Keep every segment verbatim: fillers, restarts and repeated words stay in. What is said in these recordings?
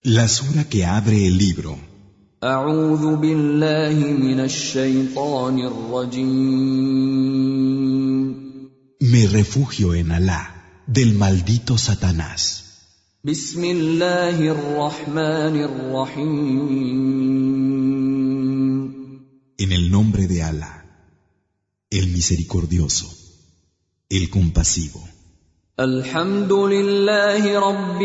La sura que abre el libro. أعوذ بالله من الشيطان الرجيم. Me refugio en Alá, del maldito Satanás. بسم الله الرحمن الرحيم. En el nombre de Alá, el misericordioso, el compasivo. الحمد لله رب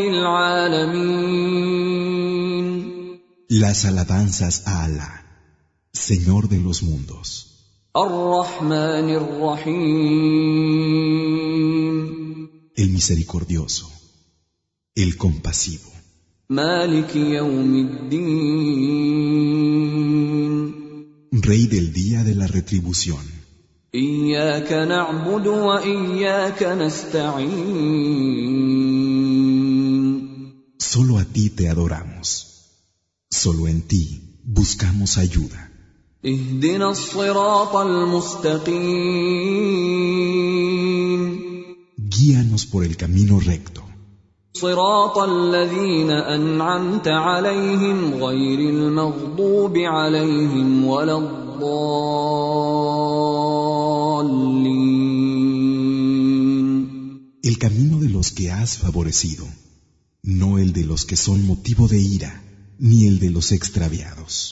العالمين. Las alabanzas a Alá, Señor de los mundos. الرحمن الرحيم. El misericordioso, el compasivo. مالك يوم الدين. Rey del día de la retribución. إياك نعبد وإياك نستعين. Solo a ti te adoramos. Solo en ti buscamos ayuda. اهدنا الصراط المستقيم. Guíanos por el camino recto. صراط الذين أنعمت عليهم غير المغضوب عليهم ولا الضالين. El camino de los que has favorecido, no el de los que son motivo de ira, ni el de los extraviados.